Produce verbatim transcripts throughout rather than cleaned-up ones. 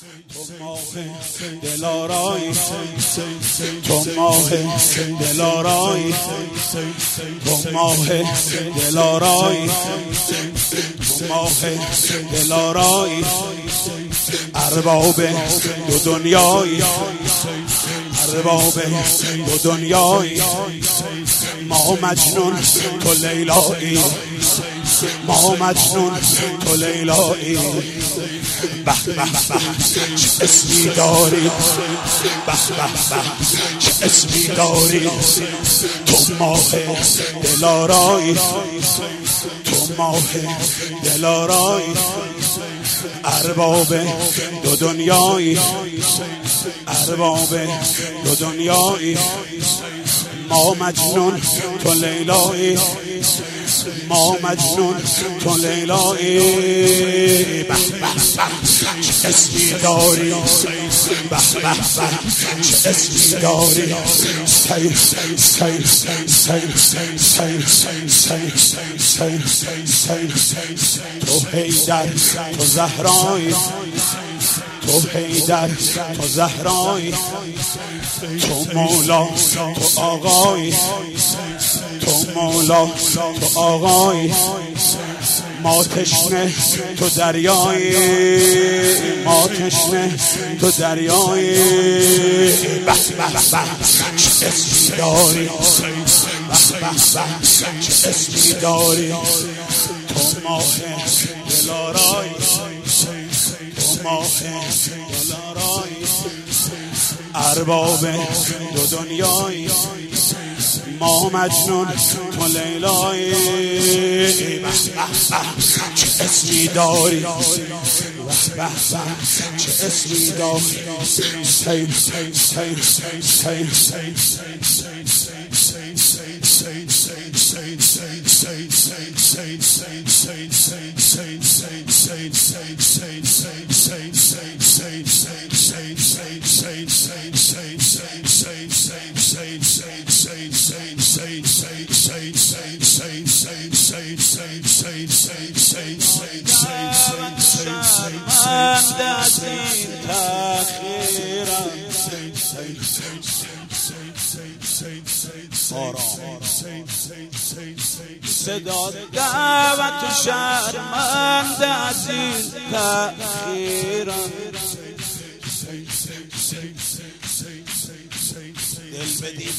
تو ماه دلارایی، تو ماه دلارایی، تو ماه دلارایی، تو ماه دلارایی، ارباب دو دنیایی، ارباب دو دنیایی، ما مجنون تو لیلایی، ما مجنون تو لیلایی. به به به چه اسمی داری، به به به چه اسمی داری، تو ماه دلارایی، تو ماه دلارایی، ارباب دو دنیایی، ارباب دو دنیایی، ما مجنون تو لیلایی، ما مجنون تو لیلایی. به به به چه اسمی داری، به به به چه اسمی داری، سیل سیل سیل سیل سیل سیل سیل. تو حیدر تو زهرایی، تو حیدر تو زهرایی، تو مولا تو آقایی، تو مولا تو آقایی، ما تشنه تو دریایی، ما تشنه تو دریایی. به به به چه اسمی داری، به به به چه اسمی داری، تو ماه دلارایی، تو ماه دلارایی، ارباب دو دنیایی، ما مجنون تو لیلایی. به به به چه اسمی داری، به به به چه اسمی داری، سیل سیل سیل سیل صدا دعوت و شرمنده از این تأخیرم، دل بدید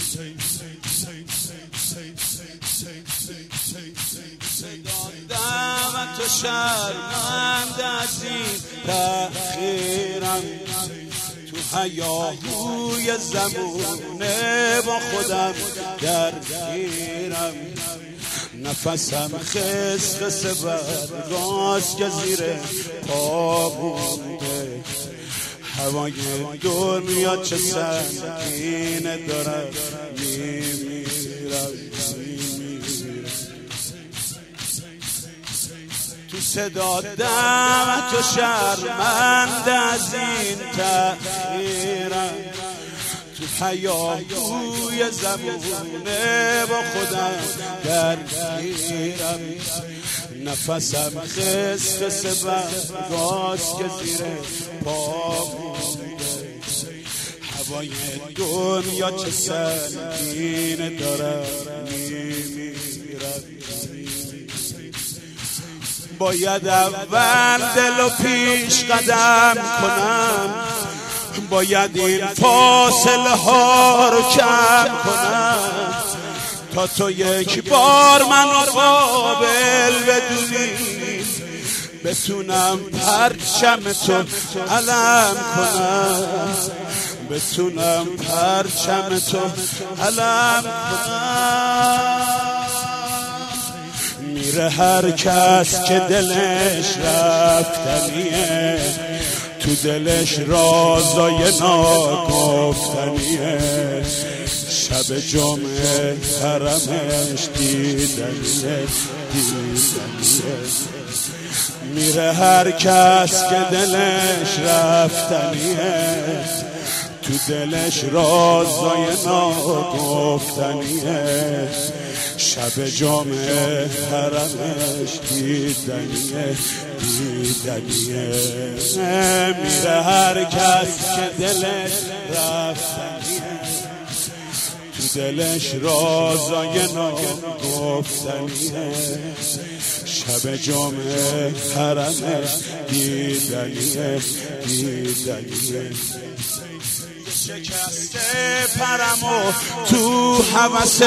صدا دعوت و شرمنده از این تأخیرم، تو هیاهوی زمونه با خودم درگیرم، نفسم خس خس برگاز که زیر پا مونده، هوای دنیا چه سنگینه دارم میمیرم. تو صدا دعوت و شرمنده از این تأخیرم، تو هیاهوی زمونه با خودم درگیرم، نفسم خس خس برگاز که زیر پا مونده، هوای دنیا چه سنگینه دارم میمیرم. باید اول دل و پیش قدم کنم، باید این فاصله ها رو کم کنم، تا تو یک بار منو قابل بدونی، بتونم پرچم تو علم کنم، بتونم پرچم تو علم کنم. میره هر کس که دلش رفتنیه، تو دلش رازای ناگفتنیه، شب جمعه حرمش دیدنیه دیدنیه. میره هر کس که دلش رفتنیه، تو دلش رازای ناگفتنیه، شب جمعه حرمش دیدنیه دیدنیه. میره هر کس که دلش رفتنیه، تو دلش رازای ناگفتنیه، شب جمعه حرمش دیدنیه دیدنیه. شکسته پرمو تو هوس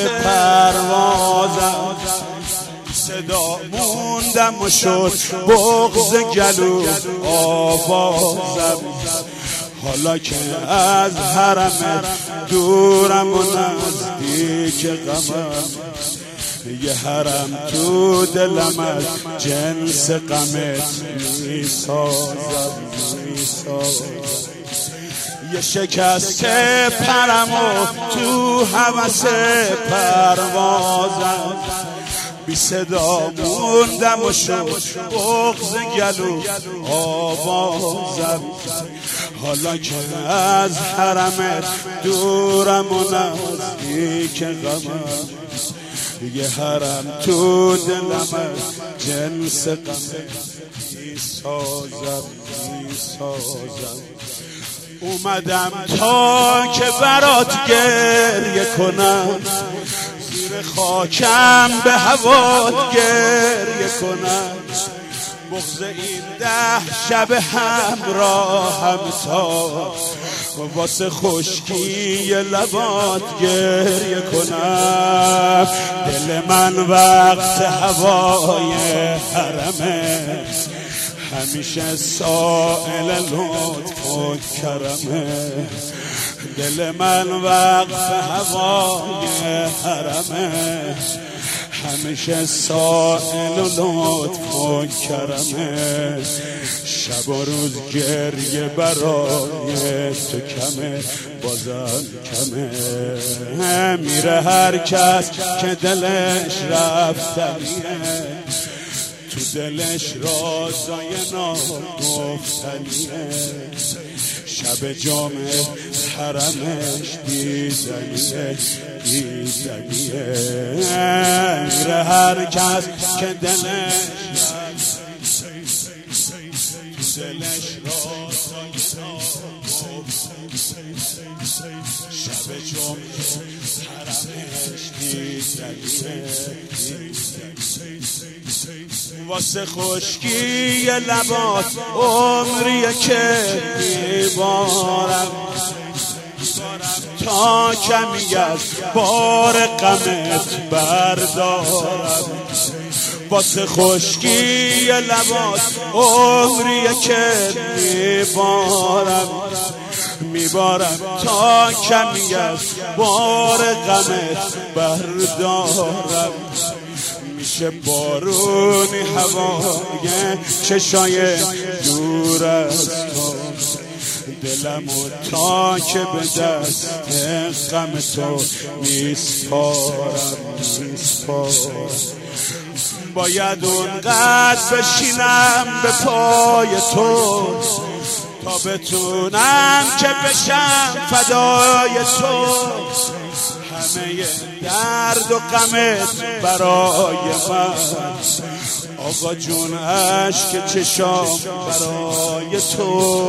پروازم، صدا موندم و شد بغض گلو آوازم. حالا که از حرم دورم و نزدیک غمم، یه حرم تو دلم از جنس غمت میسازم میسازم. یه شکسته پرمو تو هوس پروازم، بی صدا موندم و شد بغض گلو آوازم. حالا که از حرمت دورم و نزدیک غمم، یه حرم تو دلم جنس غمت میسازم میسازم. اومدم تا که برات گریه کنم، زیر خاکم به هوات گریه کنم. بغض این ده شب همراهم تا واسه خشکی لبات گریه کنم. دل من وقت هوای حرمه، همیشه سائل لطف و کرمه. دل من وقت هوای حرمه، همیشه سائل و لطف و کرمه. شب و روز گریه برای تو کمه بازم کمه. میره هر کس که دلش رفتنیه، تو دلش رازای ناگفتنیه، شب جمعه حرمش دیدنیه دیدنیه. میره هر کس که دلش تو دلش رازای ناگفتنیه، شب جمعه حرمش دیدنیه. واسه خشکی لبات عمریه که میبارم، تا کمی از بار غمت بردارم. واسه خشکی لبات عمریه که میبارم میبارم تا کمی از بار غمت بردارم. میشه بارونی هوای چشای دور از تو، دلمو تا که به دست غم تو میسپارم میسپارم. باید اونقدر بشینم به پای تو تا بتونم که بشم فدای تو. همه درد و غمت برای من، آقا جون عشق چشام برای تو.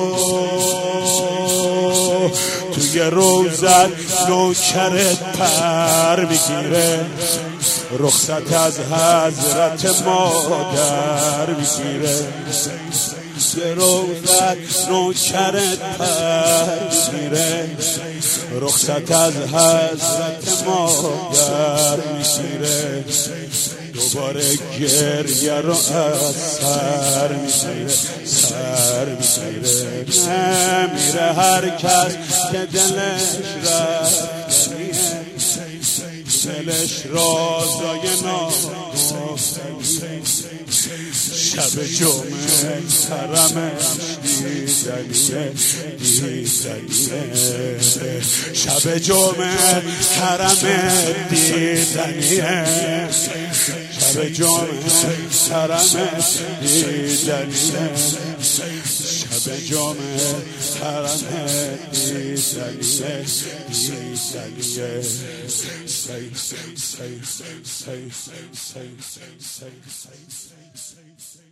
توی روزت نوکرت پر میگیره، رخصت از حضرت مادر میگیره. یه روزت نوکرت پر میگیره، رخصت از حضرت مادر میگیره. دوباره گریه رو از سر میگیره سر میگیره. میره هر کس که دلش رفتنیه، دلش رازای ناگفتنیه، شب جمعه حرمش دیدنیه دیدنیه. شب جمعه حرم دیدنیه، شب شب جام حرم دیدنیه شب جام حرم دیدنیه دیدنیه سی سی سی سی سی سی سی سی